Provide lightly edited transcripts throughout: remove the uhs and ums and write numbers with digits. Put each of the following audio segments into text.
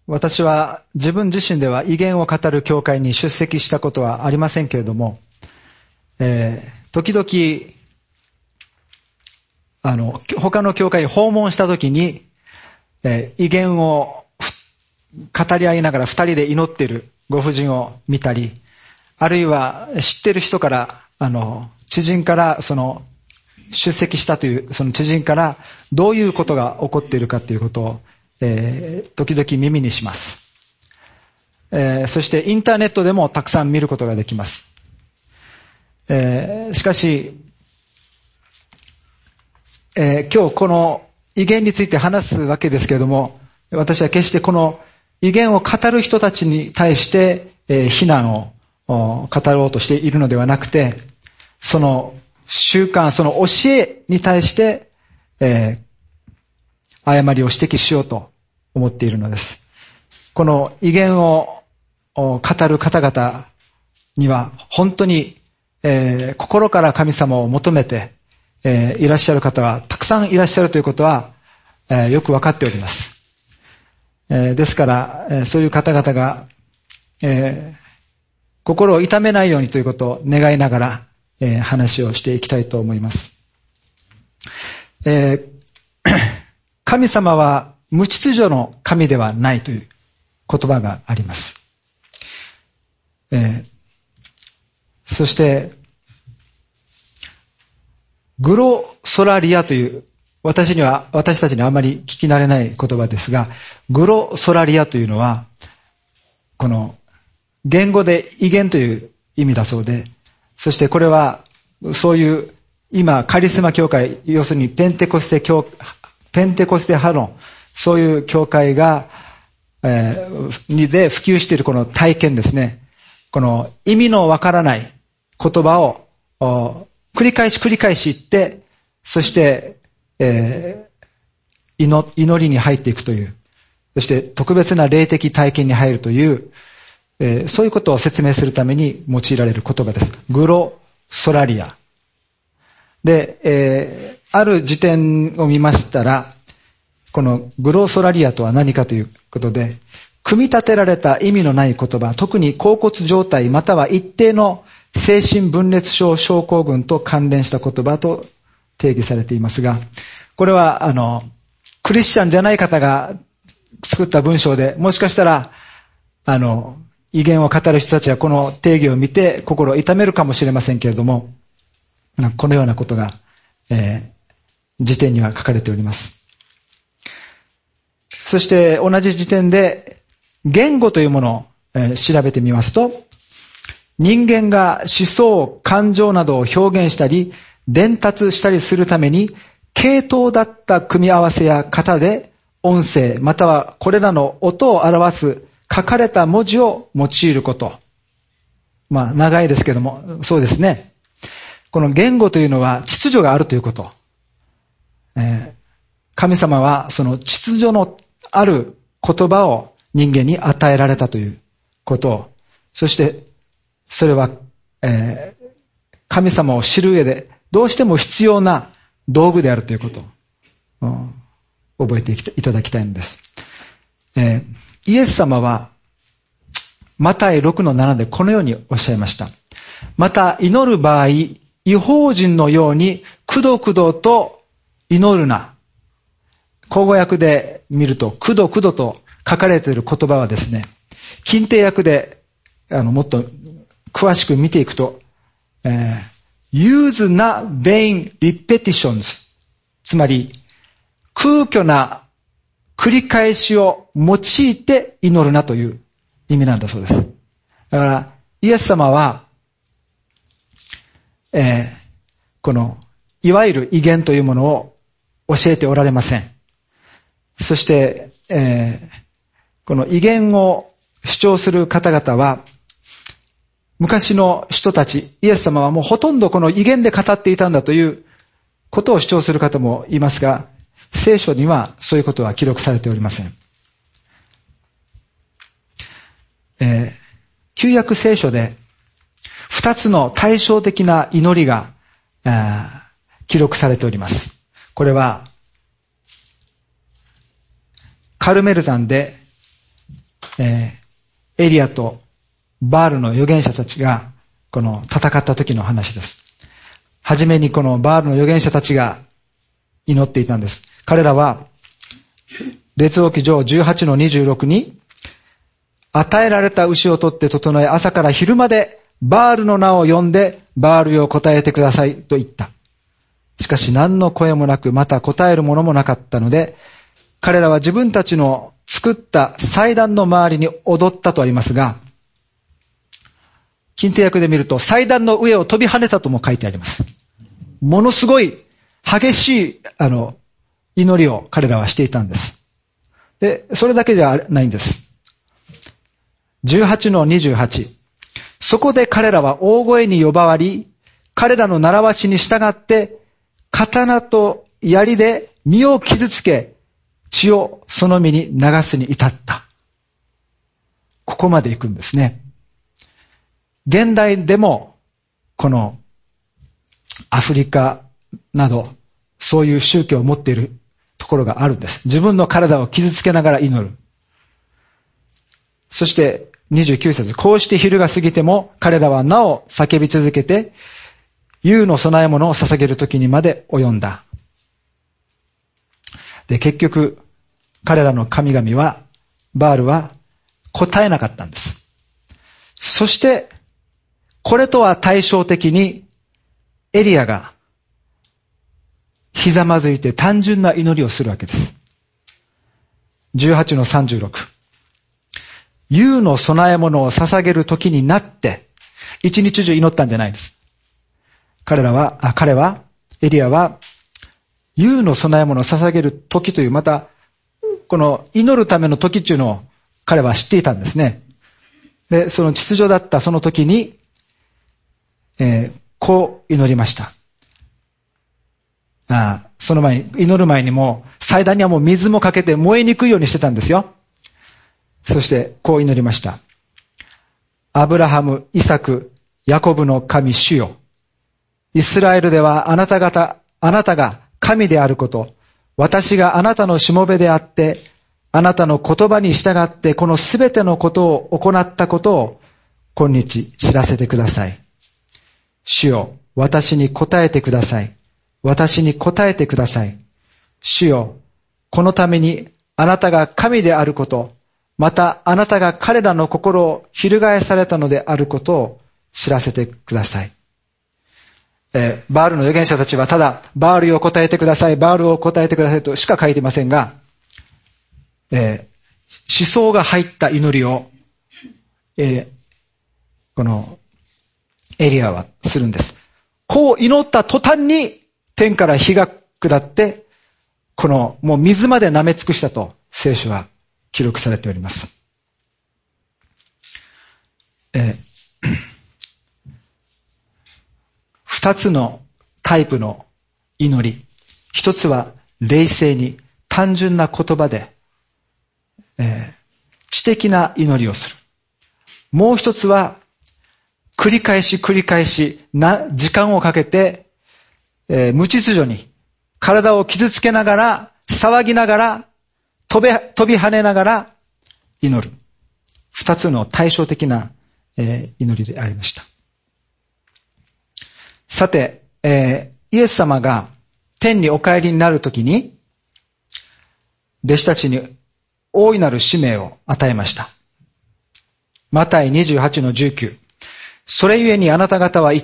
私は自分自身では異言を語る教会に出席したことはありませんけれども、時々他の教会に訪問したときに、異言を語り合いながら二人で祈っているご婦人を見たり、あるいは知っている人から、知人から出席したというその知人からどういうことが起こっているかということを、時々耳にします。そしてインターネットでもたくさん見ることができます。しかし、今日この異言について話すわけですけれども、私は決してこの異言を語る人たちに対して、非難を語ろうとしているのではなくて、その習慣、その教えに対して、誤りを指摘しようと思っているのです。この異言を語る方々には本当に、心から神様を求めて、いらっしゃる方はたくさんいらっしゃるということは、よくわかっております。ですから、そういう方々が、心を痛めないようにということを願いながら、話をしていきたいと思います。神様は無秩序の神ではないという言葉があります。そして、グロソラリアという、私たちにあまり聞き慣れない言葉ですが、グロソラリアというのは、この言語で異言という意味だそうで、そしてこれは、そういう、今、カリスマ教会、要するにペンテコステ派の、そういう教会が、で普及しているこの体験ですね。この意味のわからない言葉を、繰り返し言って、そして、祈りに入っていくという、そして特別な霊的体験に入るという、そういうことを説明するために用いられる言葉です。グロソラリア。で、ある辞典を見ましたら、このグロソラリアとは何かということで、組み立てられた意味のない言葉、特に恍惚状態または一定の精神分裂症症候群と関連した言葉と定義されていますが、これはクリスチャンじゃない方が作った文章で、もしかしたら異言を語る人たちはこの定義を見て心を痛めるかもしれませんけれども、このようなことが、辞典には書かれております。そして同じ辞典で言語というものを、調べてみますと、人間が思想、感情などを表現したり伝達したりするために系統だった組み合わせや型で音声またはこれらの音を表す書かれた文字を用いること。長いですけども、そうですね。この言語というのは秩序があるということ。神様はその秩序のある言葉を人間に与えられたということを、そしてそれは、神様を知る上でどうしても必要な道具であるということを覚えていただきたいのです。イエス様はマタイ 6-7 でこのようにおっしゃいました。また祈る場合、異邦人のようにくどくどと祈るな。口語訳で見るとくどくどと書かれている言葉はですね、近帝訳でもっと詳しく見ていくと、use な vain repetitions、つまり空虚な繰り返しを用いて祈るなという意味なんだそうです。だからイエス様は、このいわゆる異言というものを教えておられません。そして、この異言を主張する方々は昔の人たち、イエス様はもうほとんどこの異言で語っていたんだということを主張する方もいますが、聖書にはそういうことは記録されておりません。旧約聖書で2つの対照的な祈りが記録されております。これはカルメル山でエリアとバールの預言者たちがこの戦った時の話です。はじめにこのバールの預言者たちが祈っていたんです。彼らは列王記上 18-26 に、与えられた牛を取って整え、朝から昼までバールの名を呼んでバールよ答えてくださいと言った。しかし何の声もなく、また答えるものもなかったので、彼らは自分たちの作った祭壇の周りに踊ったとありますが、近手訳で見ると祭壇の上を飛び跳ねたとも書いてあります。ものすごい激しい祈りを彼らはしていたんです。で、それだけじゃないんです。18-28。そこで彼らは大声に呼ばわり、彼らの習わしに従って、刀と槍で身を傷つけ、血をその身に流すに至った。ここまで行くんですね。現代でも、このアフリカなど、そういう宗教を持っているところがあるんです。自分の体を傷つけながら祈る。そして29節、こうして昼が過ぎても彼らはなお叫び続けて、夕の供え物を捧げる時にまで及んだ。で、結局、彼らの神々は、バールは答えなかったんです。そして、これとは対照的に、エリアが、ひざまずいて単純な祈りをするわけです。18-36。夕の供え物を捧げる時になって、一日中祈ったんじゃないです。彼は、エリアは、夕の供え物を捧げる時という、また、この祈るための時っていうのを彼は知っていたんですね。で、その秩序だったその時に、こう祈りました。その前に、祈る前にも、祭壇にはもう水もかけて燃えにくいようにしてたんですよ。そして、こう祈りました。アブラハム、イサク、ヤコブの神主よ。イスラエルではあなたが神であること、私があなたのしもべであって、あなたの言葉に従ってこのすべてのことを行ったことを今日知らせてください。主よ、私に答えてください。私に答えてください。主よ、このためにあなたが神であること、またあなたが彼らの心を翻されたのであることを知らせてください。バールの預言者たちはただ、バールを答えてください、バールを答えてくださいとしか書いてませんが、思想が入った祈りを、このエリアはするんです。こう祈った途端に天から火が下って、このもう水まで舐め尽くしたと聖書は記録されております。二つのタイプの祈り。一つは冷静に単純な言葉で、知的な祈りをする。もう一つは繰り返し時間をかけて、無秩序に体を傷つけながら、騒ぎながら、飛び跳ねながら祈る。二つの対照的な、祈りでありました。さて、イエス様が天にお帰りになるときに、弟子たちに大いなる使命を与えました。マタイ 28-19。それゆえにあなた方は行って、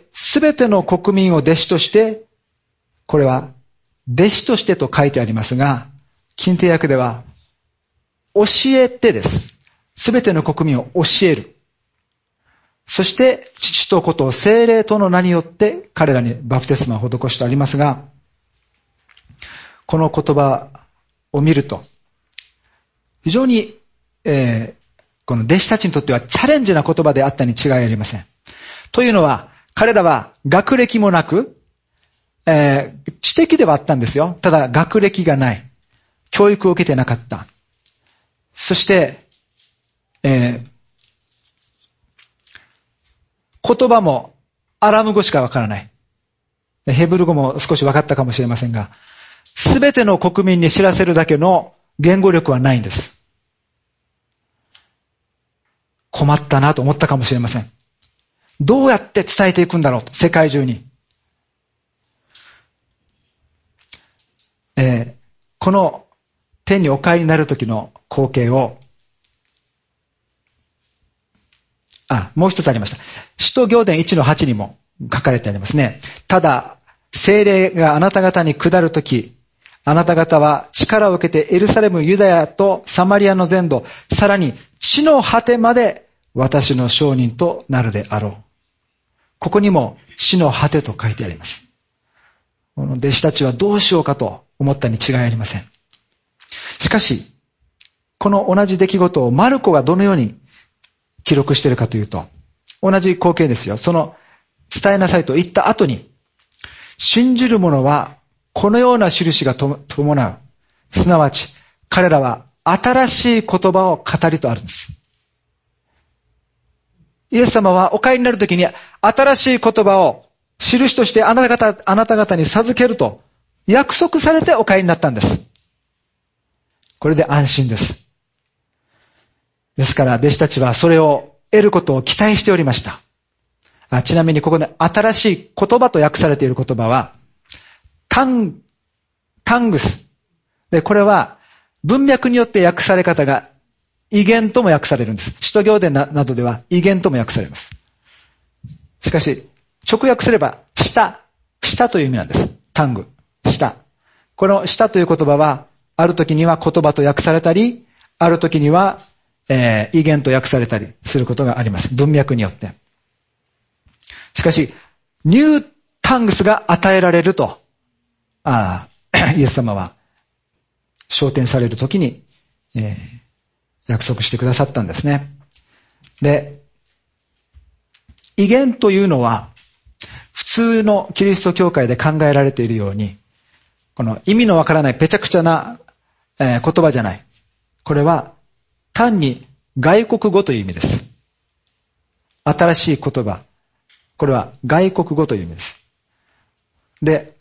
すべての国民を弟子として、これは、弟子としてと書いてありますが、近手訳では、教えてです。すべての国民を教える。そして、父と子と聖霊との名によって彼らにバプテスマを施してありますが、この言葉を見ると、非常に、この弟子たちにとってはチャレンジな言葉であったに違いありません。というのは、彼らは学歴もなく、知的ではあったんですよ。ただ学歴がない。教育を受けてなかった。そして、言葉もアラム語しかわからない。ヘブル語も少し分かったかもしれませんが、すべての国民に知らせるだけの言語力はないんです。 困ったなと思ったかもしれません。どうやって伝えていくんだろうと、世界中に。この天にお帰りになる時の光景を、もう一つありました。使徒行伝 1-8 にも書かれてありますね。ただ、聖霊があなた方に下るとき、あなた方は力を受けてエルサレム、ユダヤとサマリアの全土、さらに地の果てまで私の証人となるであろう。ここにも地の果てと書いてあります。この弟子たちはどうしようかと思ったに違いありません。しかし、この同じ出来事をマルコがどのように記録しているかというと、同じ光景ですよ。その伝えなさいと言った後に、信じる者はこのような印が伴う。すなわち、彼らは新しい言葉を語りとあるんです。イエス様はお帰りになるときに新しい言葉を印としてあなた方に授けると約束されてお帰りになったんです。これで安心です。ですから弟子たちはそれを得ることを期待しておりました。ちなみにここで新しい言葉と訳されている言葉はタングス。で、これは文脈によって訳され方が異言とも訳されるんです。使徒行伝などでは異言とも訳されます。しかし、直訳すれば、舌という意味なんです。タング、舌。この舌という言葉は、ある時には言葉と訳されたり、ある時には、異言と訳されたりすることがあります。文脈によって。しかし、ニュータングスが与えられると、イエス様は、昇天される時に、約束してくださったんですね。で、異言というのは、普通のキリスト教会で考えられているように、この意味のわからないぺちゃくちゃな、言葉じゃない。これは単に外国語という意味です。新しい言葉。これは外国語という意味です。で、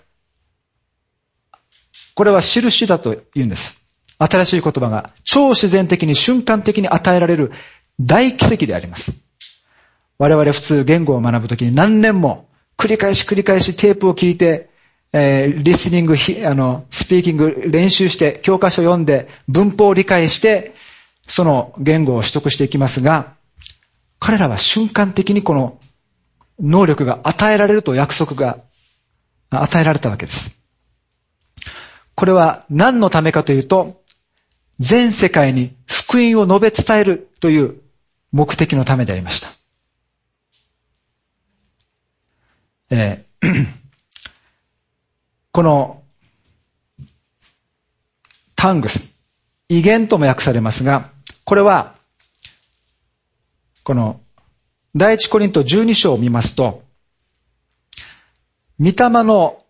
これは印だと言うんです。新しい言葉が超自然的に瞬間的に与えられる大奇跡であります。我々普通言語を学ぶときに何年も繰り返しテープを聞いて、リスニング、スピーキング練習して教科書を読んで文法を理解してその言語を取得していきますが、彼らは瞬間的にこの能力が与えられると約束が与えられたわけです。これは何のためかというと、全世界に福音を述べ伝えるという目的のためでありました。このタングス、異言とも訳されますが、これはこの第一コリント12章を見ますと、御霊の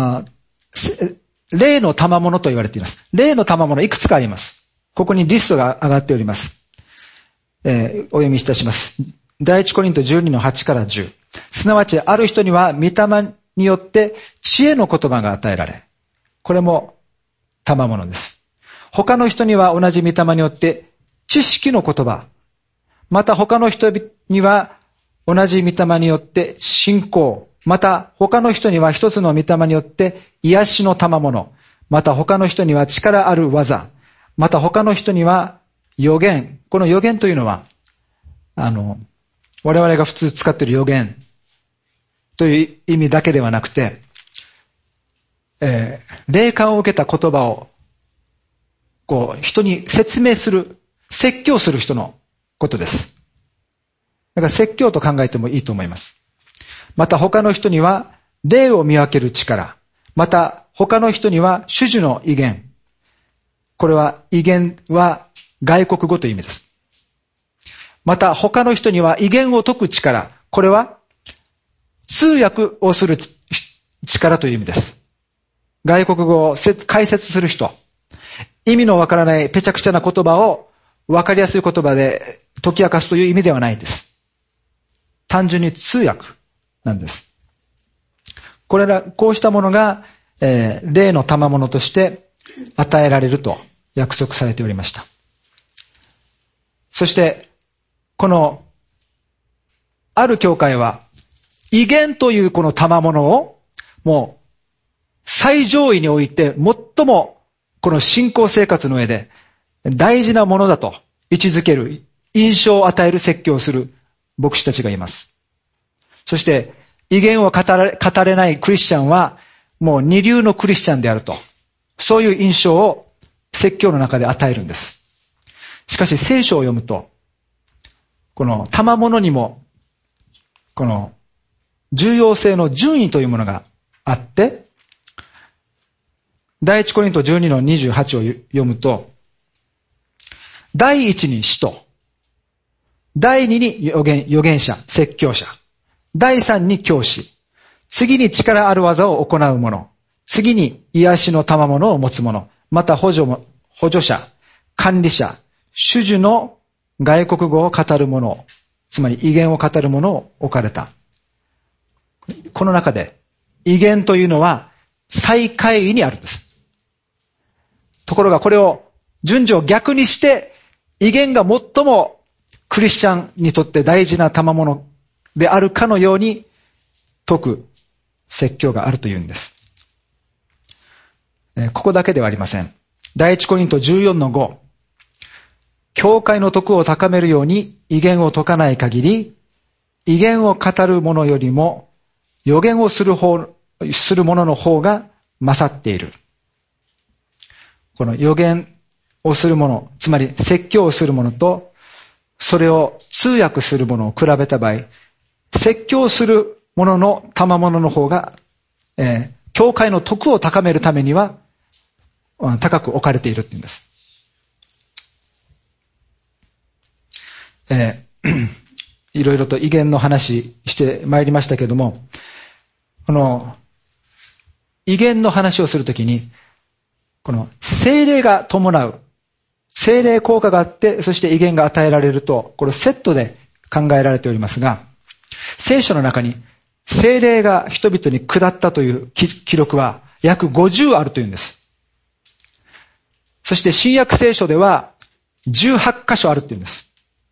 霊の賜物と言われています。霊の賜物いくつかあります。ここにリストが上がっております。お読みいたします。第一コリント12の8から10。すなわちある人には御霊によって知恵の言葉が与えられ、これも賜物です。他の人には同じ御霊によって知識の言葉、また他の人には同じ御霊によって信仰、また他の人には一つの御霊によって癒しの賜物、また他の人には力ある技、また他の人には預言。この預言というのは我々が普通使っている預言という意味だけではなくて、霊感を受けた言葉を人に説明する、説教する人のことです。だから説教と考えてもいいと思います。また他の人には霊を見分ける力、また他の人には種々の異言。これは異言は外国語という意味です。また他の人には異言を解く力、これは通訳をする力という意味です。外国語を解説する人、意味のわからないぺちゃくちゃな言葉をわかりやすい言葉で解き明かすという意味ではないんです。単純に通訳なんです。こうしたものが、霊の賜物として与えられると約束されておりました。そしてこの、ある教会は、威厳というこの賜物を、もう、最上位において、最も、この信仰生活の上で、大事なものだと位置づける、印象を与える説教をする牧師たちがいます。そして、威厳を語れないクリスチャンは、もう二流のクリスチャンであると。そういう印象を説教の中で与えるんです。しかし聖書を読むと、この賜物にも、この重要性の順位というものがあって、第一コリント12の28を読むと、第一に使徒、第二に預言者、説教者、第三に教師、次に力ある技を行う者、次に癒しの賜物を持つ者、また補助者、管理者、主従の外国語を語る者、つまり威厳を語る者を置かれた。この中で威厳というのは最下位にあるんです。ところがこれを順序を逆にして威厳が最もクリスチャンにとって大事な賜物であるかのように説く説教があるというんです。ここだけではありません。第一コリント14の5。教会の徳を高めるように威厳を説かない限り、威厳を語る者よりも預言をする者の方が勝っている。この預言をする者、つまり説教をする者と、それを通訳する者を比べた場合、説教する者の賜物の方が、教会の徳を高めるためには、高く置かれているっていうんです。いろいろと威厳の話してまいりましたけども、この威厳の話をするときに、この聖霊が伴う、聖霊効果があって、そして威厳が与えられると、これセットで考えられておりますが、聖書の中に聖霊が人々に下ったという記録は約50あるというんです。そして新約聖書では18箇所あるというんです。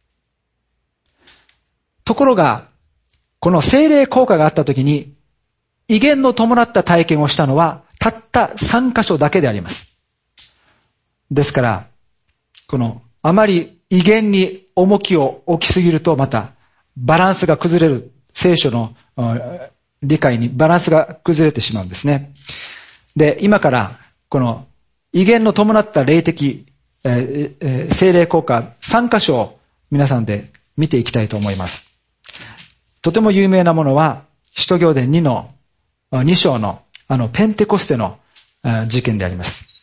ところが、この聖霊効果があったときに、威厳の伴った体験をしたのは、たった3箇所だけであります。ですから、この、あまり威厳に重きを置きすぎると、また、バランスが崩れる、聖書の理解にバランスが崩れてしまうんですね。で、今から、この、威厳の伴った霊的、聖霊効果3箇所を皆さんで見ていきたいと思います。とても有名なものは、使徒行伝2章のペンテコステの事件であります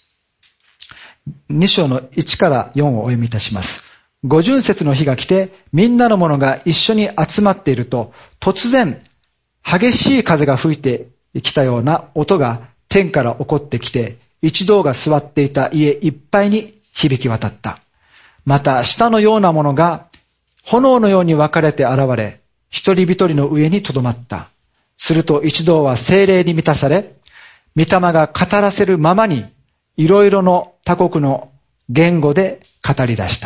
。2章の1から4をお読みいたします。五旬節の日が来て、みんなの者が一緒に集まっていると、突然、激しい風が吹いてきたような音が天から起こってきて、一同が座っていた家いっぱいに響き渡った。また、舌のようなものが炎のように分かれて現れ、一人一人の上に留まった。すると一同は聖霊に満たされ、御霊が語らせるままに、いろいろの他国の言語で語り出した。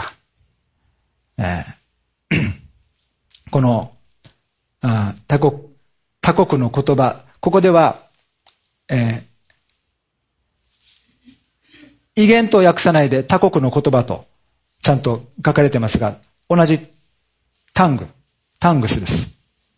この他国の言葉、ここでは、威厳と訳さないで他国の言葉とちゃんと書かれてますが、同じタングスです。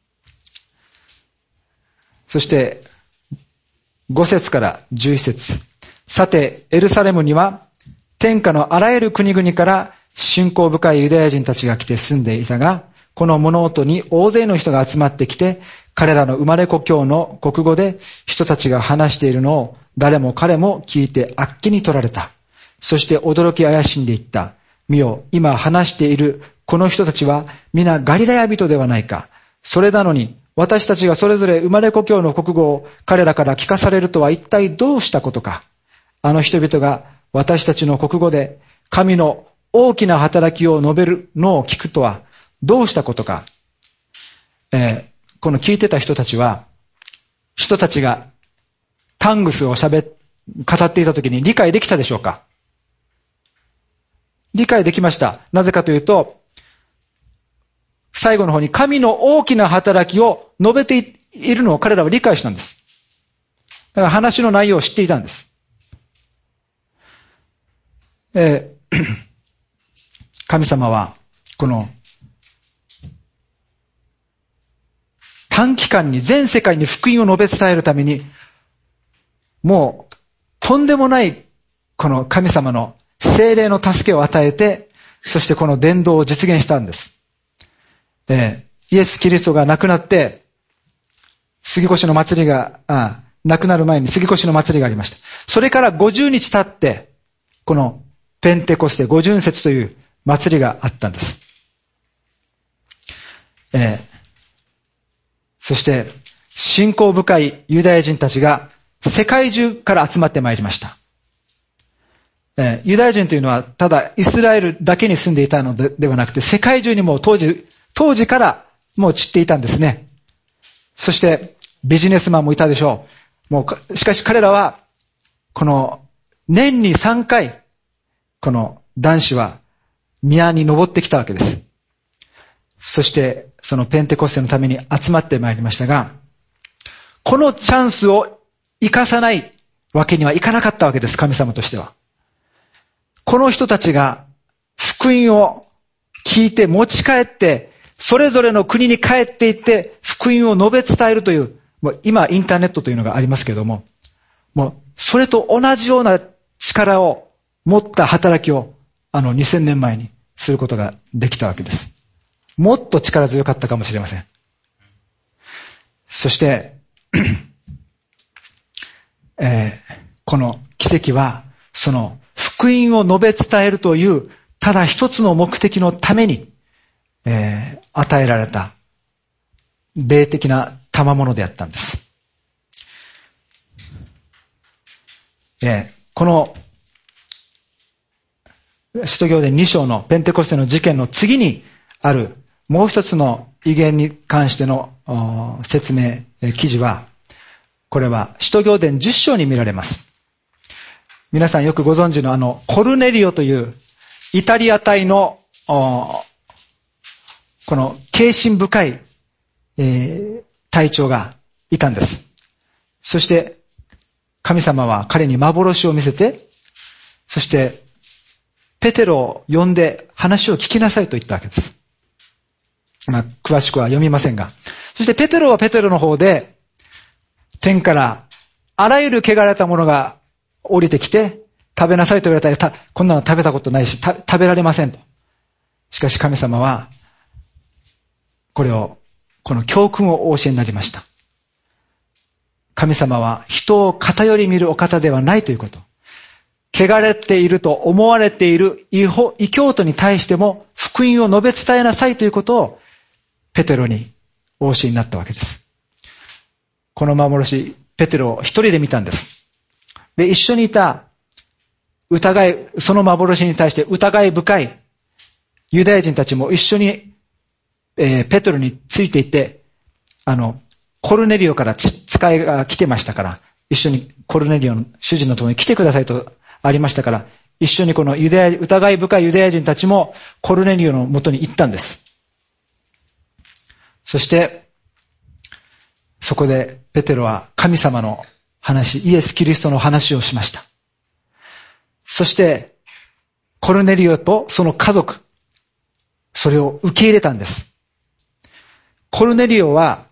そして、5節から11節。さて、エルサレムには、天下のあらゆる国々から信仰深いユダヤ人たちが来て住んでいたが、この物音に大勢の人が集まってきて、彼らの生まれ故郷の国語で人たちが話しているのを誰も彼も聞いてあっけに取られた。そして驚き怪しんでいった。見よ、今話しているこの人たちは皆ガリラヤ人ではないか。それなのに私たちがそれぞれ生まれ故郷の国語を彼らから聞かされるとは一体どうしたことか。あの人々が私たちの国語で神の大きな働きを述べるのを聞くとはどうしたことか。この聞いてた人たちは、人たちがタングスを語っていたときに理解できたでしょうか？理解できました。なぜかというと、 最後の方に神の大きな働きを述べているのを彼らは理解したんです。だから話の内容を知っていたんです。神様はこの短期間に全世界に福音を述べ伝えるために、もうとんでもないこの神様の聖霊の助けを与えて、そしてこの伝道を実現したんです。イエス・キリストが亡くなって、杉越の祭りが、亡くなる前に杉越の祭りがありました。それから50日経って、このペンテコステ五旬節という祭りがあったんです。そして、信仰深いユダヤ人たちが世界中から集まってまいりました。ユダヤ人というのはただイスラエルだけに住んでいたのではなくて、世界中にもう当時からもう散っていたんですね。そしてビジネスマンもいたでしょう。しかし彼らはこの年に3回この男子は宮に登ってきたわけです。そしてそのペンテコステのために集まってまいりましたが、このチャンスを生かさないわけにはいかなかったわけです、神様としては。この人たちが福音を聞いて持ち帰って、それぞれの国に帰っていって福音を述べ伝えるという、今インターネットというのがありますけども、もうそれと同じような力を持った働きを2000年前にすることができたわけです。もっと力強かったかもしれません。そして、この奇跡はその福音を述べ伝えるというただ一つの目的のために、与えられた霊的な賜物であったんです。この使徒行伝2章のペンテコステの事件の次にあるもう一つの異言に関しての説明記事は、これは使徒行伝10章に見られます。皆さんよくご存知のコルネリオというイタリア隊のこの敬心深い、隊長がいたんです。そして神様は彼に幻を見せて、そしてペテロを呼んで話を聞きなさいと言ったわけです。詳しくは読みませんが、そしてペテロはペテロの方で天からあらゆる汚れたものが降りてきて食べなさいと言われたら、こんなの食べたことないし食べられませんと。しかし神様はこの教訓をお教えになりました。神様は人を偏り見るお方ではないということ。汚れていると思われている異教徒に対しても福音を述べ伝えなさいということをペテロにお教えになったわけです。この幻、ペテロを一人で見たんです。で、一緒にいたその幻に対して疑い深いユダヤ人たちも一緒に、ペテロについていって、コルネリオから使いが来てましたから、一緒にコルネリオの主人のところに来てくださいとありましたから、一緒にこの疑い深いユダヤ人たちもコルネリオの元に行ったんです。そして、そこでペテロは神様の話、イエス・キリストの話をしました。そして、コルネリオとその家族、それを受け入れたんです。コルネリオは、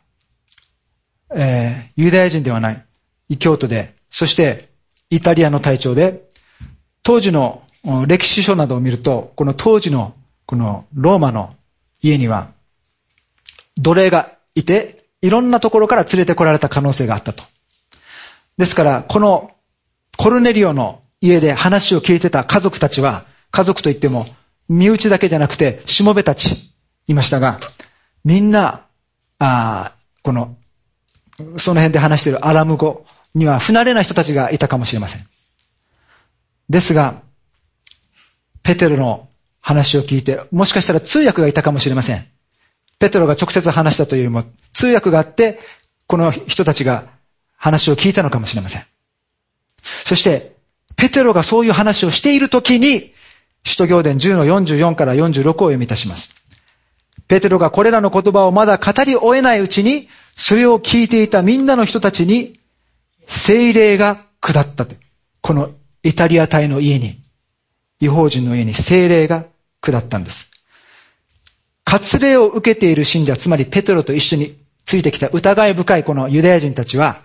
ユダヤ人ではない、異教徒で、そしてイタリアの隊長で、当時の歴史書などを見ると、この当時のこのローマの家には奴隷がいて、いろんなところから連れてこられた可能性があったと。ですから、このコルネリオの家で話を聞いてた家族たちは、家族といっても身内だけじゃなくてしもべたちいましたが、みんなその辺で話しているアラム語には不慣れな人たちがいたかもしれません。ですが、ペテロの話を聞いて、もしかしたら通訳がいたかもしれません。ペテロが直接話したというよりも、通訳があって、この人たちが話を聞いたのかもしれません。そして、ペテロがそういう話をしているときに、使徒行伝10の44から46を読み出します。 ペテロがこれらの言葉をまだ語り終えないうちに、それを聞いていたみんなの人たちに、聖霊が下ったと。このイタリア隊の家に、異邦人の家に聖霊が下ったんです。割礼を受けている信者、つまりペテロと一緒についてきた疑い深いこのユダヤ人たちは、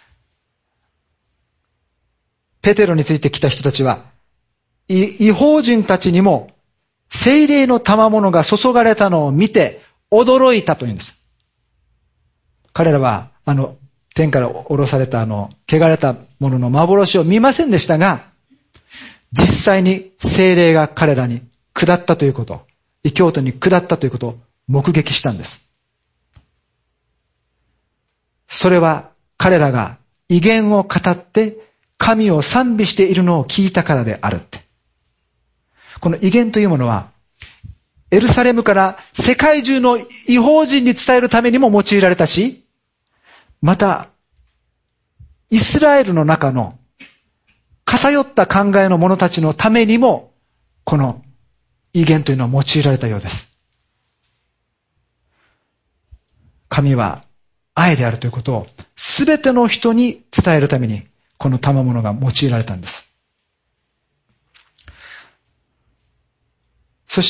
ペテロについてきた人たちは、異邦人たちにも聖霊の賜物が注がれたのを見て驚いたというんです。彼らは天から降ろされた汚れたものの幻を見ませんでしたが、実際に聖霊が彼らに下ったということ、異教徒に下ったということを目撃したんです。それは彼らが異言を語って神を賛美しているのを聞いたからであるって。この異言というものは、エルサレムから世界中の異邦人に伝えるためにも用いられたし、また、イスラエルの中の偏った考えの者たちのためにも、この異言というのは用いられたようです。神は愛であるということをすべての人に伝えるために、この賜物が用いられたんです。そして、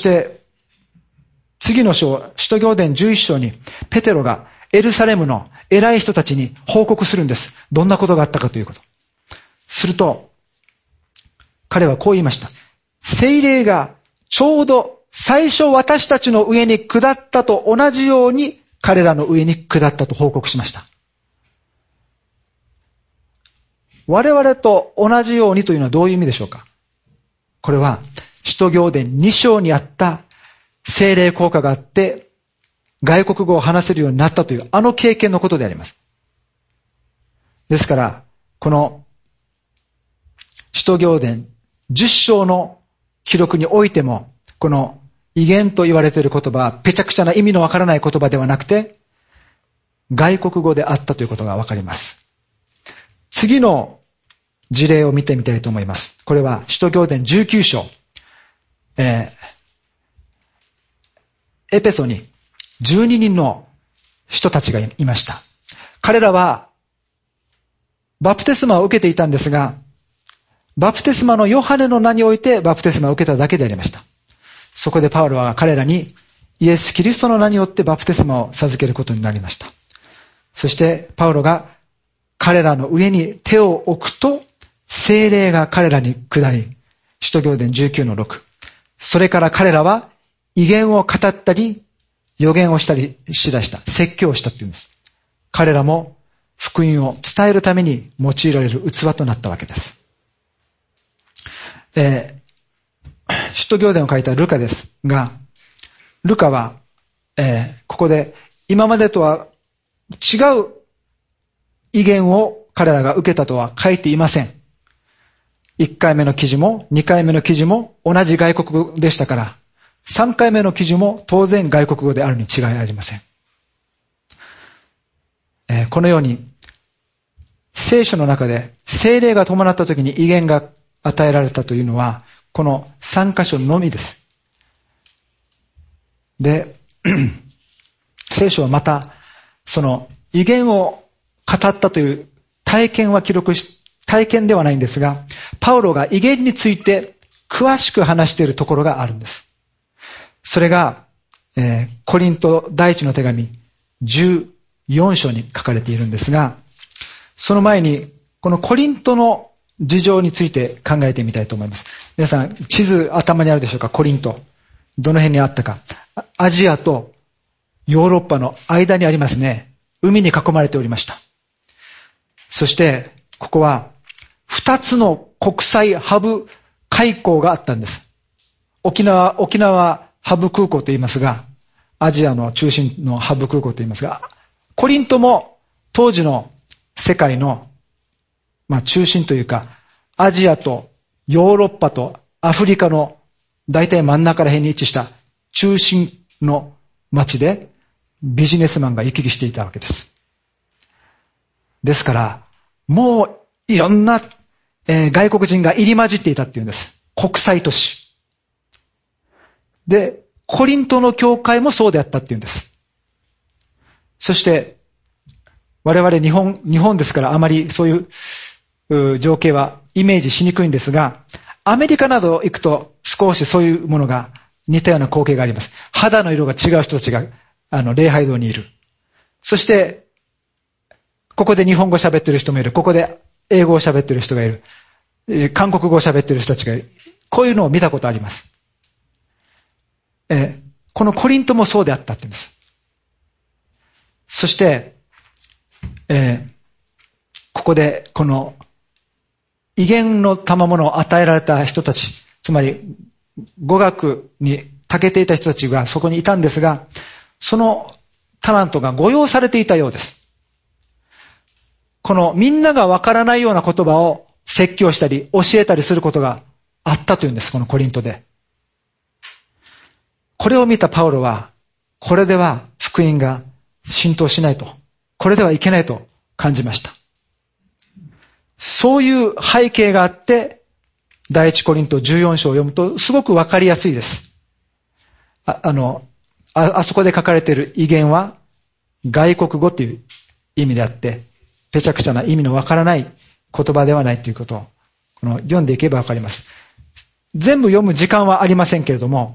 次の章、使徒行伝11章に、ペテロがエルサレムの偉い人たちに報告するんです。どんなことがあったかということ。すると、彼はこう言いました。聖霊がちょうど最初私たちの上に下ったと同じように彼らの上に下ったと報告しました。我々と同じようにというのはどういう意味でしょうか。これは使徒行伝2章にあった聖霊効果があって外国語を話せるようになったという経験のことであります。ですからこの使徒行伝10章の記録においてもこの異言と言われている言葉はぺちゃくちゃな意味のわからない言葉ではなくて外国語であったということがわかります。次の事例を見てみたいと思います。これは使徒行伝19章。エペソに12人の人たちがいました。彼らはバプテスマを受けていたんですが、バプテスマのヨハネの名においてバプテスマを受けただけでありました。そこでパウロは彼らにイエス・キリストの名によってバプテスマを授けることになりました。そしてパウロが彼らの上に手を置くと聖霊が彼らに下り、使徒行伝19の6。それから彼らは異言を語ったり、予言をしたりしだした。説教をしたっていうんです。彼らも福音を伝えるために用いられる器となったわけです。使徒行伝を書いたルカですが、ルカは、ここで今までとは違う異言を彼らが受けたとは書いていません。1回目の記事も2回目の記事も同じ外国語でしたから、3回目の記事も当然外国語であるに違いありません。このように聖書の中で聖霊が伴った時に異言が与えられたというのはこの3箇所のみです。で、聖書はまたその異言を語ったという体験は体験ではないんですが、パウロが異言について詳しく話しているところがあるんです。それが、コリント第一の手紙14章に書かれているんですが、その前にこのコリントの事情について考えてみたいと思います。皆さん地図頭にあるでしょうか。コリントどの辺にあったか。アジアとヨーロッパの間にありますね。海に囲まれておりました。そしてここは2つの国際ハブ海港があったんです。沖縄ハブ空港と言いますが、アジアの中心のハブ空港と言いますが、コリントも当時の世界の中心というか、アジアとヨーロッパとアフリカの大体真ん中ら辺に位置した中心の町でビジネスマンが行き来していたわけです。ですから、もういろんな、外国人が入り混じっていたっていうんです。国際都市。で、 コリントの教会もそうであったっていうんです。そして、我々日本ですからあまりそういう情景はイメージしにくいんですが、アメリカなど行くと少しそういうものが似たような光景があります。肌の色が違う人たちが礼拝堂にいる。そして、ここで日本語喋ってる人もいる。ここで英語を喋ってる人がいる。韓国語を喋ってる人たちがいる。こういうのを見たことあります。このコリントもそうであったって言うんです。そして、ここでこの威厳の賜物を与えられた人たち、つまり語学に長けていた人たちがそこにいたんですが、そのタラントが誤用されていたようです。このみんながわからないような言葉を説教したり教えたりすることがあったというんです、このコリントで。これを見たパウロは、これでは福音が浸透しないと、これではいけないと感じました。そういう背景があって、第一コリント14章を読むとすごくわかりやすいです。あそこで書かれている威厳は外国語という意味であって、ぺちゃくちゃな意味のわからない言葉ではないということを読んでいけばわかります。全部読む時間はありませんけれども、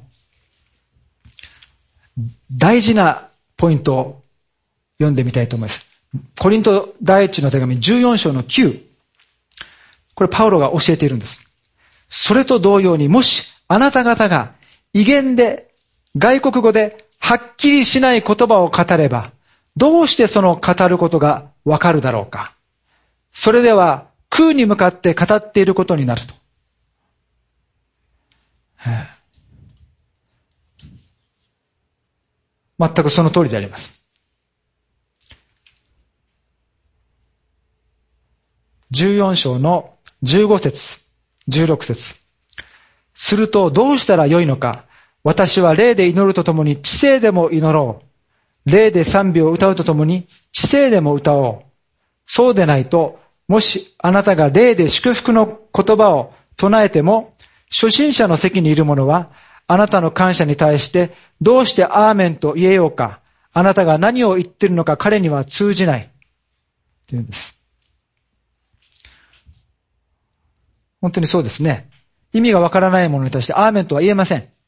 大事なポイントを読んでみたいと思います。コリント第一の手紙14章の9。これパウロが教えているんです。それと同様に、もしあなた方が威厳で外国語ではっきりしない言葉を語れば、どうしてその語ることがわかるだろうか。それでは空に向かって語っていることになると。全くその通りであります。14章の15節、16節。するとどうしたらよいのか。私は霊で祈るとともに知性でも祈ろう。霊で賛美を歌うとともに知性でも歌おう。そうでないと、もしあなたが霊で祝福の言葉を唱えても、初心者の席にいる者は、あなたの感謝に対してどうしてアーメンと言えようか。あなたが何を言っているのか彼には通じない。って言うんです。本当にそうですね。意味がわからないものに対してアーメンとは言えません。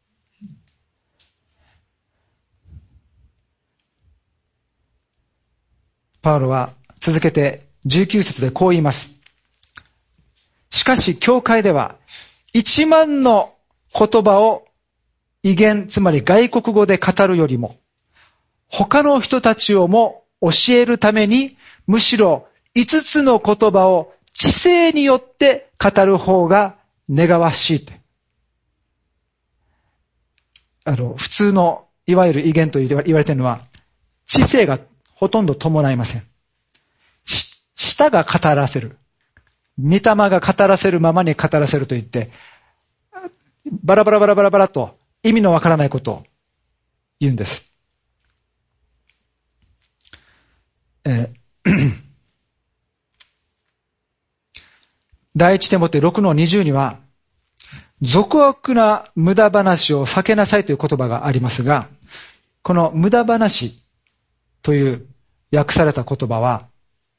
パウロは続けて19節でこう言います。しかし教会では1万の言葉を威厳、つまり外国語で語るよりも、他の人たちをも教えるために、むしろ5つの言葉を知性によって語る方が願わしいと。普通のいわゆる威厳と言われているのは、知性がほとんど伴いません。舌が語らせる。御霊が語らせるままに語らせると言って、バラバラバラバラバラと意味のわからないことを言うんです。第一テモテ6の20には、俗悪な無駄話を避けなさいという言葉がありますが、この無駄話という訳された言葉は、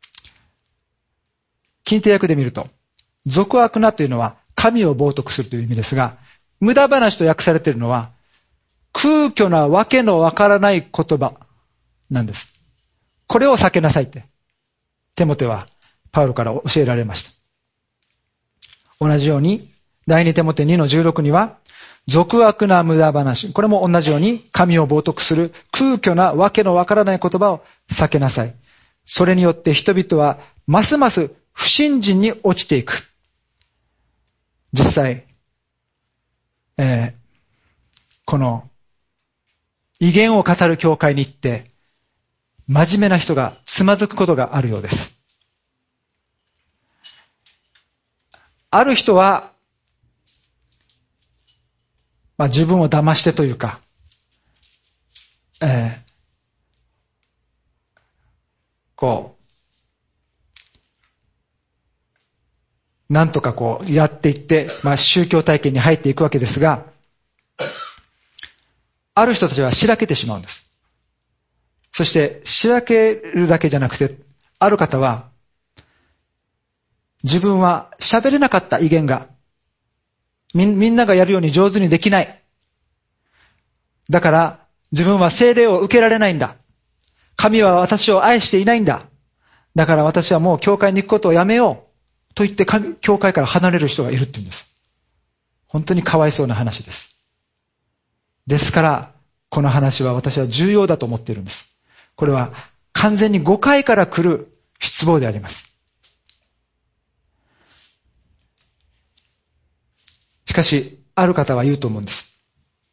近手訳で見ると、俗悪なというのは神を冒涜するという意味ですが、無駄話と訳されているのは、空虚なわけのわからない言葉なんです。これを避けなさいって、テモテはパウロから教えられました。同じように、第二テモテ2の16には、俗悪な無駄話。これも同じように神を冒涜する空虚なわけのわからない言葉を避けなさい。それによって人々はますます不信心に落ちていく。実際、この威厳を語る教会に行って、真面目な人がつまずくことがあるようです。ある人は、自分を騙してというか、なんとかやっていって、宗教体験に入っていくわけですが、 ある人たちはしらけてしまうんです。そしてしらけるだけじゃなくて、ある方は自分は喋れなかった威厳がみんながやるように上手にできない。だから自分は聖霊を受けられないんだ。神は私を愛していないんだ。だから私はもう教会に行くことをやめようと言って教会から離れる人がいるって言うんです。本当にかわいそうな話です。ですからこの話は私は重要だと思っているんです。これは完全に誤解から来る失望であります。しかしある方は言うと思うんです。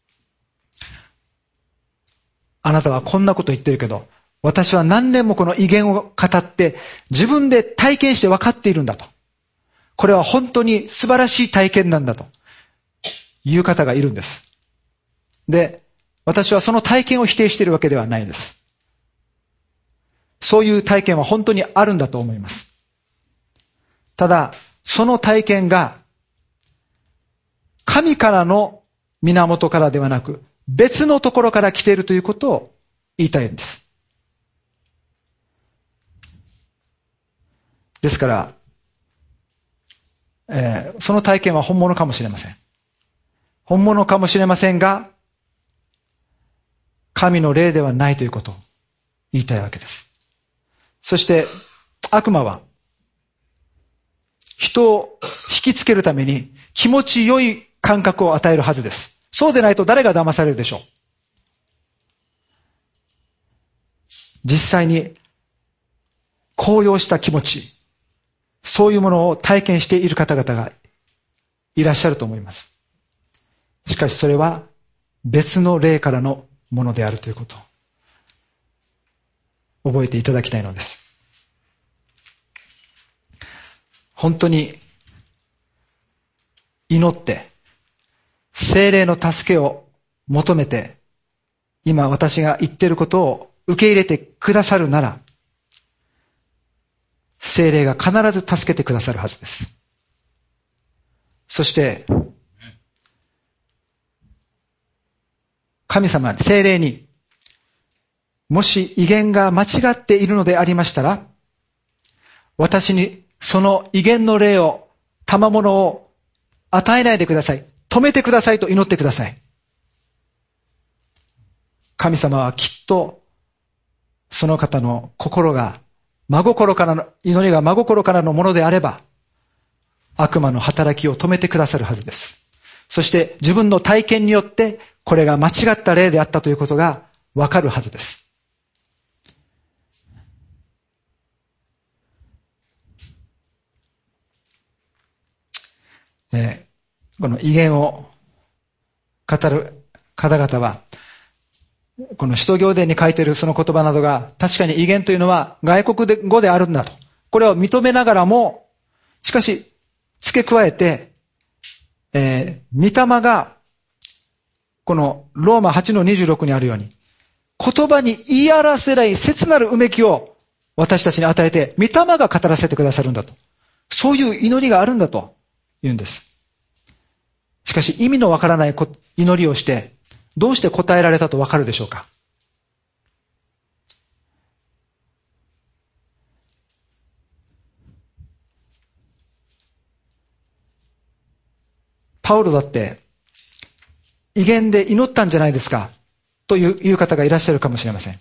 あなたはこんなこと言ってるけど、私は何年もこの威厳を語って自分で体験して分かっているんだと。これは本当に素晴らしい体験なんだという方がいるんです。で、私はその体験を否定しているわけではないです。そういう体験は本当にあるんだと思います。ただ、その体験が神からの源からではなく別のところから来ているということを言いたいんです。ですから、その体験は本物かもしれません。本物かもしれませんが、神の霊ではないということを言いたいわけです。そして悪魔は人を引きつけるために気持ち良い感覚を与えるはずです。そうでないと誰が騙されるでしょう。実際に高揚した気持ち、そういうものを体験している方々がいらっしゃると思います。しかしそれは別の霊からのものであるということを覚えていただきたいのです。本当に祈って聖霊の助けを求めて今私が言っていることを受け入れてくださるなら、聖霊が必ず助けてくださるはずです。そして神様、聖霊にもし威厳が間違っているのでありましたら、私にその威厳の霊を、賜物を与えないでください。止めてくださいと祈ってください。神様はきっとその方の心が真心からの、祈りが真心からのものであれば、悪魔の働きを止めてくださるはずです。そして自分の体験によってこれが間違った霊であったということがわかるはずです。この威厳を語る方々は、この使徒行伝に書いているその言葉などが、確かに威厳というのは外国語であるんだと。これを認めながらも、しかし付け加えて、御霊が、このローマ 8-26 にあるように、言葉に言い表せない切なるうめきを私たちに与えて、御霊が語らせてくださるんだと。そういう祈りがあるんだと言うんです。しかし意味のわからない祈りをして、どうして答えられたとわかるでしょうか。パウロだって威厳で祈ったんじゃないですかという方がいらっしゃるかもしれません。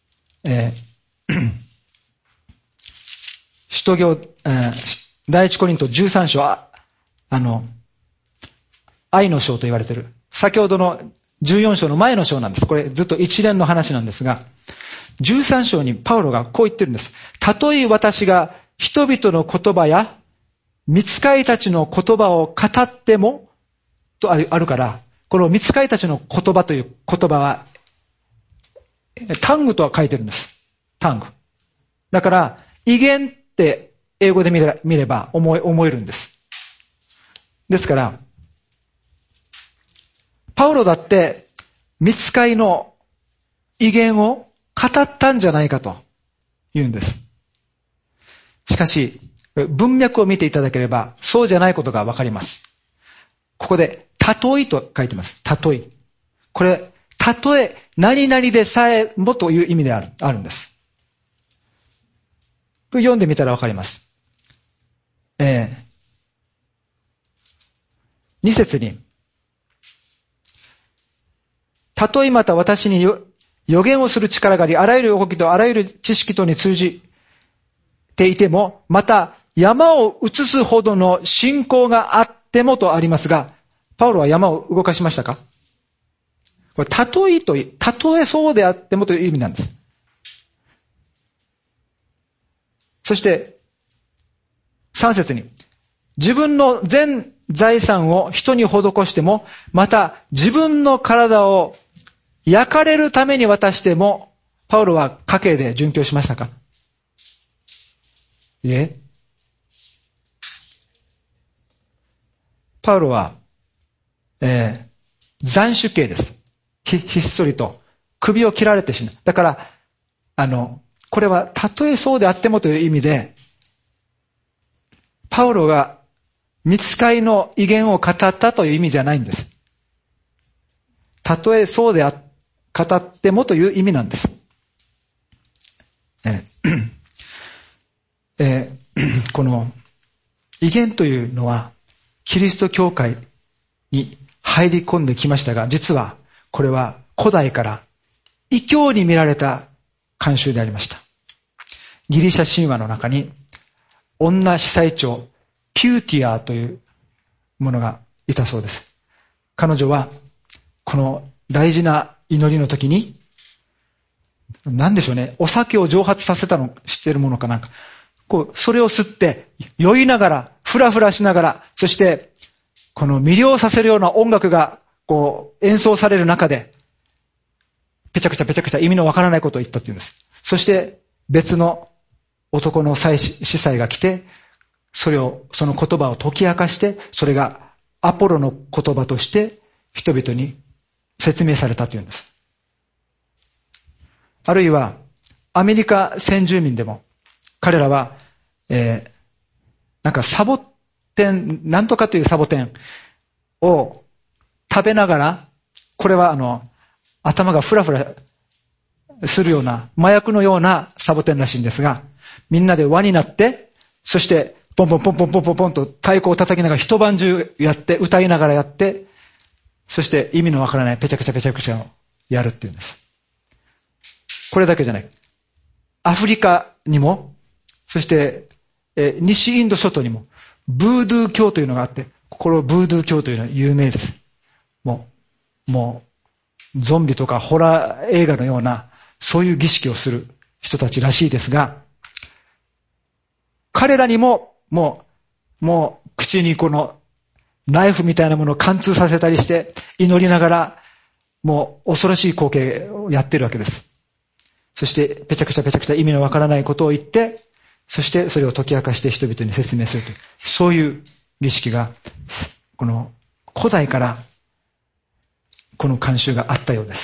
使徒行、第一コリント13章は愛の章と言われている。先ほどの14章の前の章なんです。これずっと一連の話なんですが、13章にパウロがこう言ってるんです。たとえ私が人々の言葉や御使いたちの言葉を語ってもとあるから、この御使いたちの言葉という言葉はタングとは書いてるんです。タング。だから威厳って英語で見れば思えるんです。ですからパウロだって御使いの威厳を語ったんじゃないかと言うんです。しかし文脈を見ていただければそうじゃないことがわかります。ここでたとえと書いてます。たとえ。これたとえ何々でさえもという意味であるんです。読んでみたらわかります。2節に、たとえまた私に予言をする力があり、あらゆる動きとあらゆる知識とに通じていても、また山を移すほどの信仰があってもとありますが、パウロは山を動かしましたか？これ、たとえそうであってもという意味なんです。そして、3節に、自分の全財産を人に施しても、また自分の体を焼かれるために渡しても、パウロは家計で殉教しましたか？いえ。パウロは、斬首刑です。ひっそりと首を切られてしまう。だから、これはたとえそうであってもという意味で、パウロが御使いの威厳を語ったという意味じゃないんです。たとえそうで語ってもという意味なんです。この威厳というのはキリスト教会に入り込んできましたが、実はこれは古代から異教に見られた慣習でありました。ギリシャ神話の中に女司祭長ピューティアというものがいたそうです。彼女はこの大事な祈りの時に、何でしょうね、お酒を蒸発させたの知っているものかなんか、それを吸って酔いながらフラフラしながら、そしてこの魅了させるような音楽が演奏される中で、ぺちゃくちゃ意味のわからないことを言ったっていうんです。そして別の男の司祭が来て、その言葉を解き明かして、それがアポロの言葉として人々に説明されたというんです。あるいはアメリカ先住民でも彼らは、なんかサボテン、なんとかというサボテンを食べながら、これは頭がフラフラするような麻薬のようなサボテンらしいんですが、みんなで輪になって、そしてポンポンポンポンポンポンポンと太鼓を叩きながら一晩中やって、歌いながらやって、そして意味のわからないペチャクチャをやるっていうんです。これだけじゃない。アフリカにも、そして、西インド諸島にもブードゥー教というのがあって、これをブードゥー教というのは有名です。もうゾンビとかホラー映画のようなそういう儀式をする人たちらしいですが、彼らにももう口にこのナイフみたいなものを貫通させたりして祈りながら、もう恐ろしい光景をやってるわけです。そしてペチャクチャ意味のわからないことを言って、そしてそれを解き明かして人々に説明するという、そういう儀式がこの古代からこの慣習があったようです。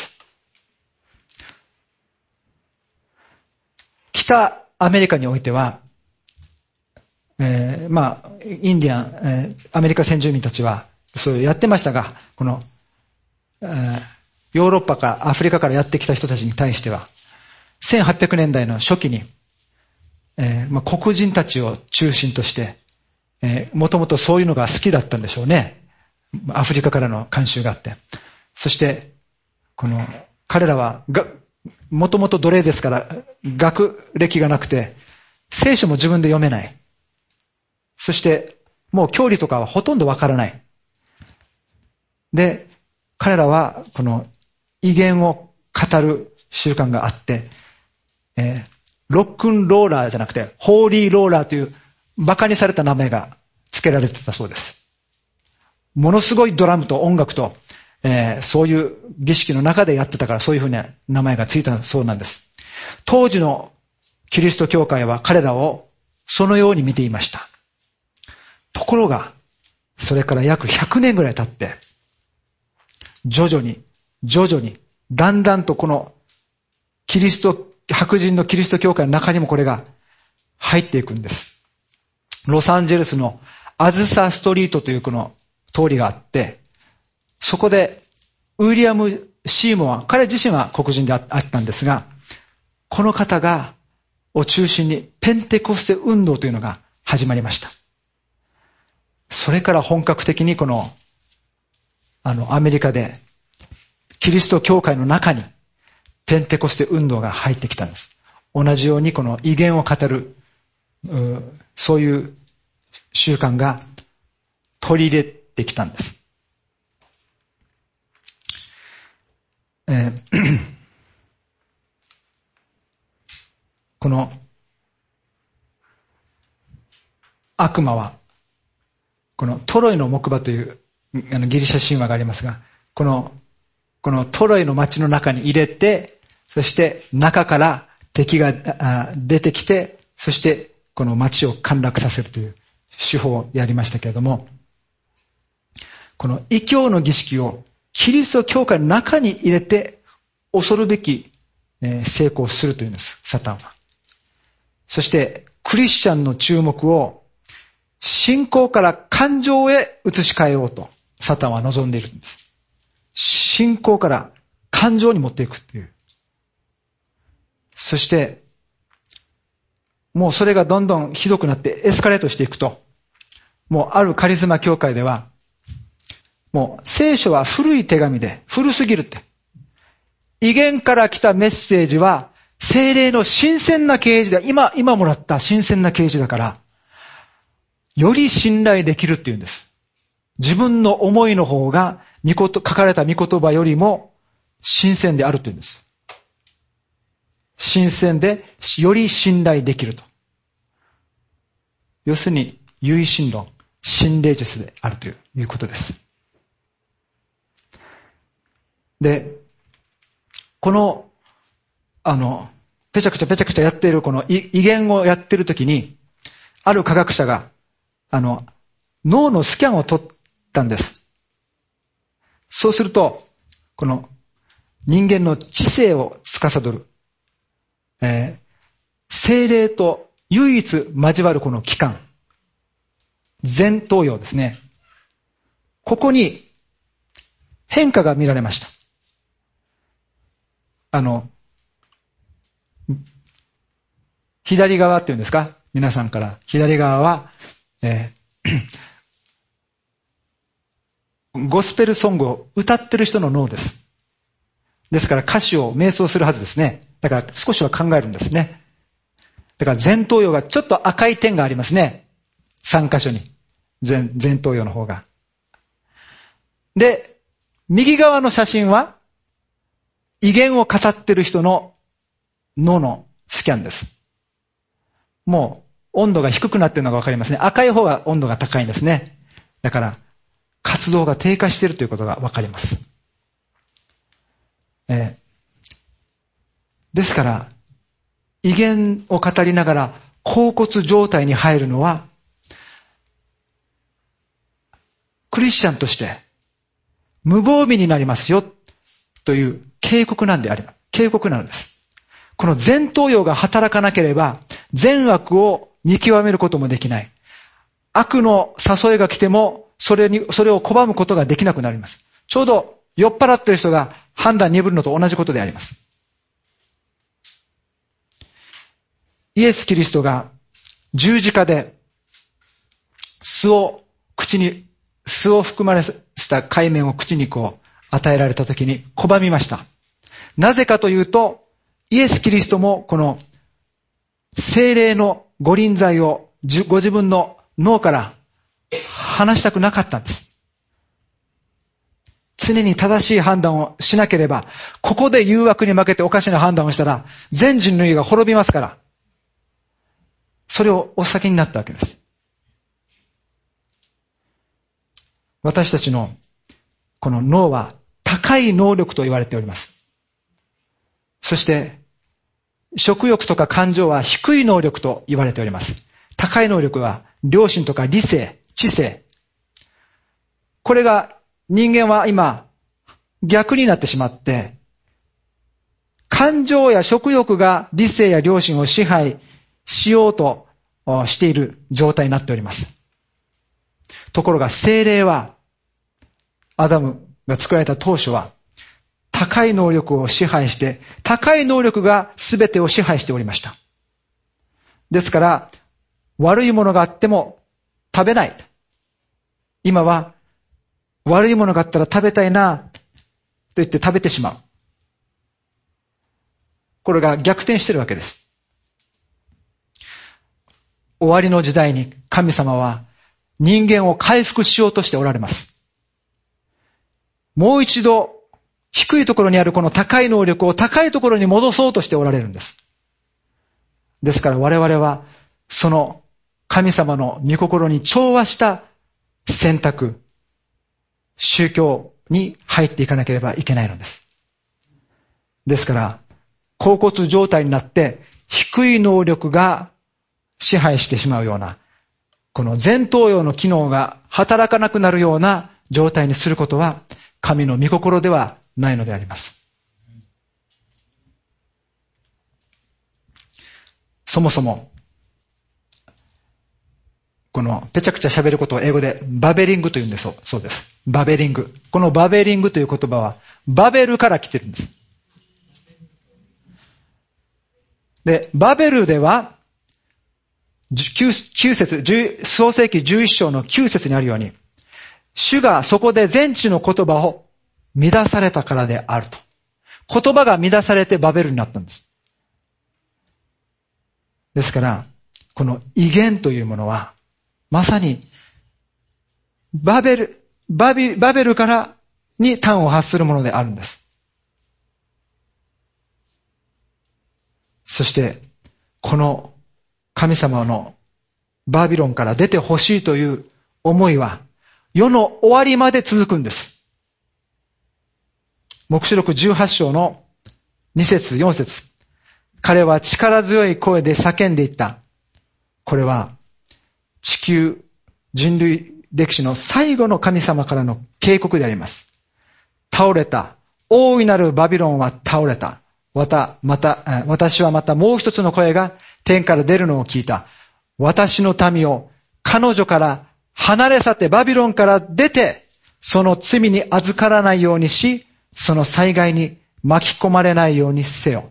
北アメリカにおいては、インディアン、アメリカ先住民たちはそうやってましたが、この、ヨーロッパかアフリカからやってきた人たちに対しては、1800年代の初期に、黒人たちを中心として、もともとそういうのが好きだったんでしょうね。アフリカからの慣習があって。そして、彼らは、もともと奴隷ですから、学歴がなくて、聖書も自分で読めない。そして、もう教理とかはほとんどわからない。で、彼らは、この威厳を語る習慣があって、ロックンローラーじゃなくて、ホーリーローラーという馬鹿にされた名前が付けられてたそうです。ものすごいドラムと音楽と、そういう儀式の中でやってたから、そういうふうな名前がついたそうなんです。当時のキリスト教会は彼らをそのように見ていました。ところが、それから約100年ぐらい経って、徐々に、だんだんとこの白人のキリスト教会の中にもこれが入っていくんです。ロサンゼルスのアズサストリートというこの通りがあって、そこでウィリアムシーモンは、彼自身は黒人であったんですが、この方を中心にペンテコステ運動というのが始まりました。それから本格的にアメリカでキリスト教会の中にペンテコステ運動が入ってきたんです。同じようにこの異言を語る、そういう習慣が取り入れてきたんです。この悪魔はこのトロイの木馬というギリシャ神話がありますが、このトロイの町の中に入れて、そして中から敵が出てきて、そしてこの町を陥落させるという手法をやりましたけれども、この異教の儀式をキリスト教会の中に入れて恐るべき成功するというんです、サタンは。そしてクリスチャンの注目を信仰から感情へ移し替えようとサタンは望んでいるんです。信仰から感情に持っていくっていう。そしてもうそれがどんどんひどくなってエスカレートしていくと、もうあるカリスマ教会では、もう聖書は古い手紙で古すぎるって。異言から来たメッセージは聖霊の新鮮な啓示だ。今もらった新鮮な啓示だから、より信頼できるっていうんです。自分の思いの方が書かれた御言葉よりも新鮮であるというんです。新鮮でより信頼できると。要するに唯心論、心霊術であるということです。で、このペチャクチャやっているこの異言をやっているときに、ある科学者が脳のスキャンを取ったんです。そうすると、この人間の知性を司る、聖霊と唯一交わるこの器官、前頭葉ですね。ここに変化が見られました。左側っていうんですか、皆さんから左側は、ゴスペルソングを歌ってる人の脳です。ですから歌詞を瞑想するはずですね。だから少しは考えるんですね。だから前頭葉がちょっと赤い点がありますね。3箇所に。前頭葉の方が。で、右側の写真は異言を語ってる人の脳のスキャンです。もう温度が低くなっているのがわかりますね。赤い方が温度が高いんですね。だから活動が低下しているということがわかります。ですから異言を語りながら恍惚状態に入るのはクリスチャンとして無防備になりますよという警告なのです。この前頭葉が働かなければ善悪を見極めることもできない。悪の誘いが来てもそれを拒むことができなくなります。ちょうど酔っ払っている人が判断鈍るのと同じことであります。イエス・キリストが十字架で酢を含まれた海面を口に与えられたときに拒みました。なぜかというと、イエス・キリストもこの聖霊の御臨在をご自分の脳から離したくなかったんです。常に正しい判断をしなければ、ここで誘惑に負けておかしな判断をしたら、全人類が滅びますから、それをお先になったわけです。私たちのこの脳は高い能力と言われております。そして食欲とか感情は低い能力と言われております。高い能力は良心とか理性、知性。これが人間は今逆になってしまって、感情や食欲が理性や良心を支配しようとしている状態になっております。ところが聖霊は、アダムが作られた当初は、 高い能力を支配して、高い能力が全てを支配しておりました。ですから、悪いものがあっても食べない。今は、悪いものがあったら食べたいな、と言って食べてしまう。これが逆転しているわけです。終わりの時代に神様は人間を回復しようとしておられます。もう一度低いところにあるこの高い能力を高いところに戻そうとしておられるんです。ですから我々はその神様の御心に調和した選択、宗教に入っていかなければいけないのです。ですから恍惚状態になって低い能力が支配してしまうような、この前頭葉の機能が働かなくなるような状態にすることは神の御心ではないのであります。そもそもこのぺちゃくちゃ喋ることを英語でバベリングと言うんです。そうです。バベリング。このバベリングという言葉はバベルから来てるんです。で、バベルでは9節、創世記11章の9節にあるように、主がそこで全地の言葉を乱されたからであると。言葉が乱されてバベルになったんです。ですから、この異言というものは、まさに、バベルからに端を発するものであるんです。そして、この神様のバビロンから出てほしいという思いは、世の終わりまで続くんです。黙示録18章の2節4節。彼は力強い声で叫んでいった。これは、地球人類歴史の最後の神様からの警告であります。倒れた。大いなるバビロンは倒れた。私はまたもう一つの声が天から出るのを聞いた。私の民を彼女から離れ去ってバビロンから出て、その罪に預からないようにし、その災害に巻き込まれないようにせよ。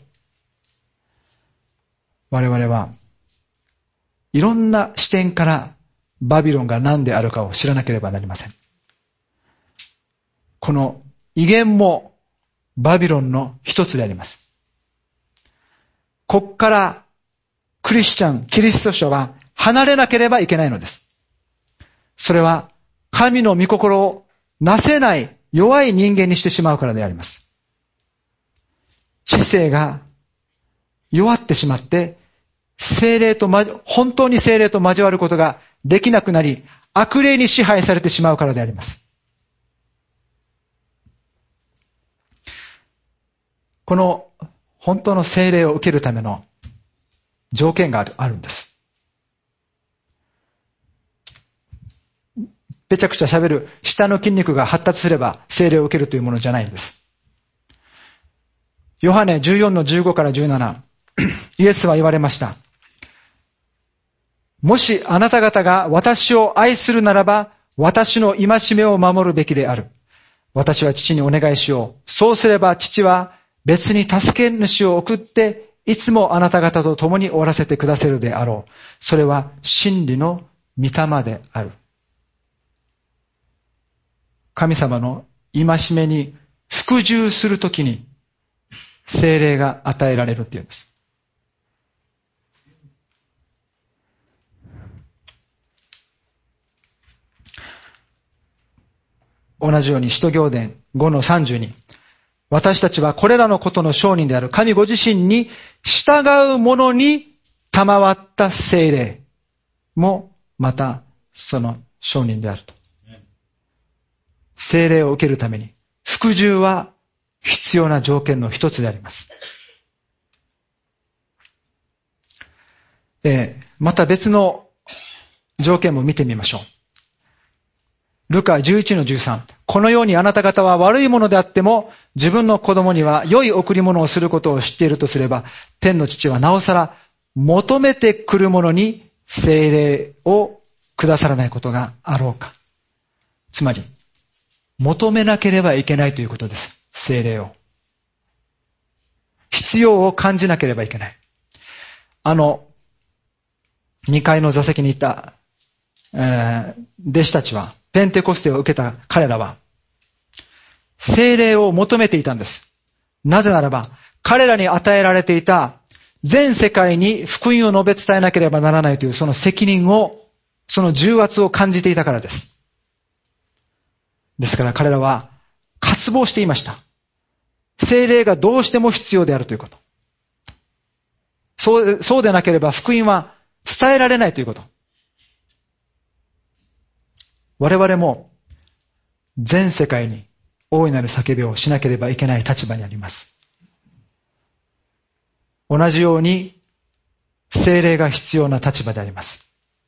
我々はいろんな視点からバビロンが何であるかを知らなければなりません。この異言もバビロンの一つであります。こっからクリスチャン、キリスト者は離れなければいけないのです。それは神の御心をなせない弱い人間にしてしまうからであります。知性が弱ってしまって、本当に聖霊と交わることができなくなり、悪霊に支配されてしまうからであります。この本当の聖霊を受けるための条件があるんです。ぺちゃくちゃ喋る下の筋肉が発達すれば聖霊を受けるというものじゃないんです。ヨハネ14の15から17、イエスは言われました。もしあなた方が私を愛するならば、私の戒めを守るべきである。私は父にお願いしよう。そうすれば父は別に助け主を送って、いつもあなた方と共に終わらせてくださるであろう。それは真理の御霊である。神様の戒めに服従するときに、聖霊が与えられるっていうんです。同じように使徒行伝5の32。私たちはこれらのことの証人である神ご自身に従う者に賜った聖霊もまたその証人であると。聖霊を受けるために服従は必要な条件の一つであります。また別の条件も見てみましょう。ルカ11の13。このようにあなた方は悪いものであっても、自分の子供には良い贈り物をすることを知っているとすれば、天の父はなおさら求めてくる者に聖霊をくださらないことがあろうか。つまり、求めなければいけないということです。聖霊を。 必要を感じなければいけない。2階の座席にいた、弟子たちは、ペンテコステを受けた彼らは、聖霊を求めていたんです。なぜならば、彼らに与えられていた全世界に福音を述べ伝えなければならないというその責任を、その重圧を感じていたからです。ですから彼らは渇望していました。聖霊がどうしても必要であるということ。そうでなければ福音は伝えられないということ。我々も全世界に大いなる叫びをしなければいけない立場にあります。同じように聖霊が必要な立場であります。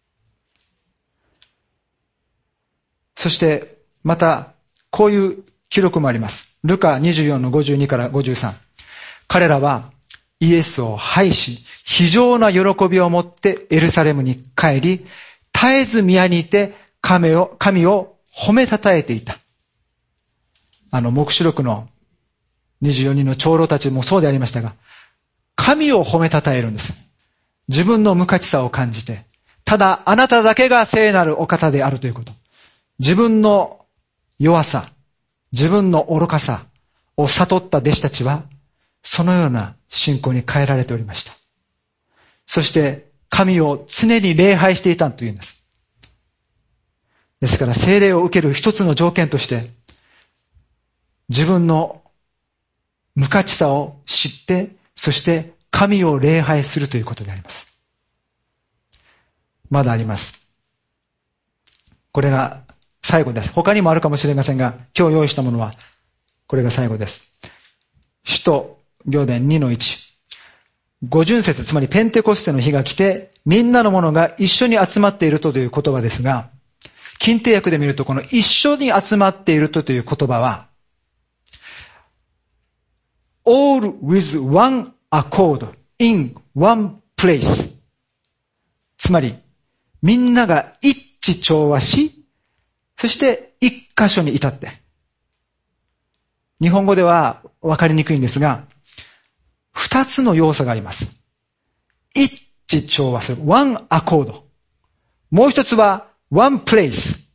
そしてまたこういう記録もあります。ルカ24の52から53。彼らはイエスを拝し、非常な喜びを持ってエルサレムに帰り、絶えず宮にいて神を褒めたたえていた。黙示録の24人の長老たちもそうでありましたが、神を褒めたたえるんです。自分の無価値さを感じて、ただあなただけが聖なるお方であるということ。自分の弱さ、自分の愚かさを悟った弟子たちは、そのような信仰に変えられておりました。そして神を常に礼拝していたというんです。ですから聖霊を受ける一つの条件として、自分の無価値さを知って、そして神を礼拝するということであります。まだあります。これが最後です。他にもあるかもしれませんが、今日用意したものはこれが最後です。使徒行伝 2-1。50節、つまりペンテコステの日が来て、みんなの者が一緒に集まっているという言葉ですが、近帝訳で見るとこの一緒に集まっているという言葉は、all with one accord in one place。つまり、みんなが一致調和し、そして一箇所に至って。日本語では分かりにくいんですが、二つの要素があります。一致調和する。one accord。もう一つはone place。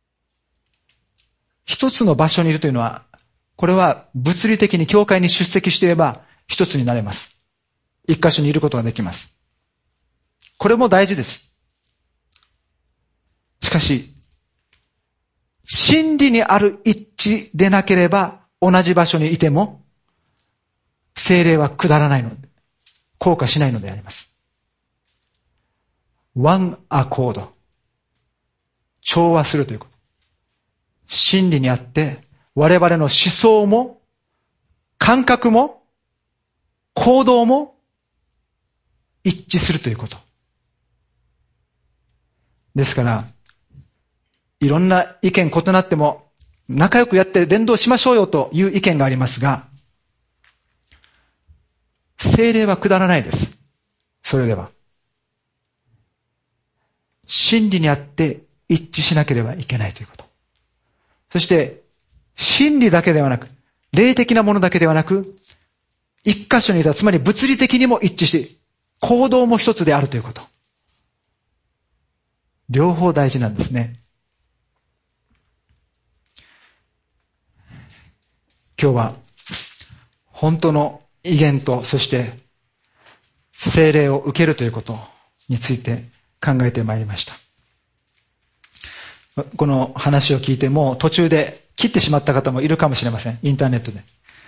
一つの場所にいるというのは、これは物理的に教会に出席していれば一つになれます。一箇所にいることができます。これも大事です。しかし、真理にある一致でなければ同じ場所にいても聖霊は下らないので、効果しないのであります。one accord。調和するということ。真理にあって我々の思想も感覚も行動も一致するということ。ですから、いろんな意見異なっても仲良くやって伝道しましょうよという意見がありますが、聖霊は下らないです。それでは。真理にあって一致しなければいけないということ。そして、真理だけではなく、霊的なものだけではなく、一箇所にいた、つまり物理的にも一致し、行動も一つであるということ。両方大事なんですね。今日は、本当の異言と、そして聖霊を受けるということについて考えてまいりました。この話を聞いてもう途中で切ってしまった方もいるかもしれません。インターネットで。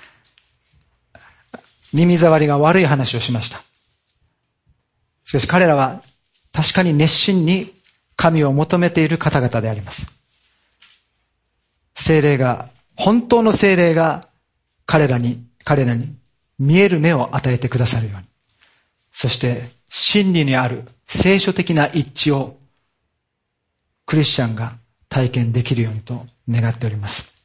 耳障りが悪い話をしました。しかし彼らは確かに熱心に神を求めている方々であります。聖霊が、本当の聖霊が彼らに見える目を与えてくださるように。そして真理にある聖書的な一致をクリスチャンが体験できるようにと願っております。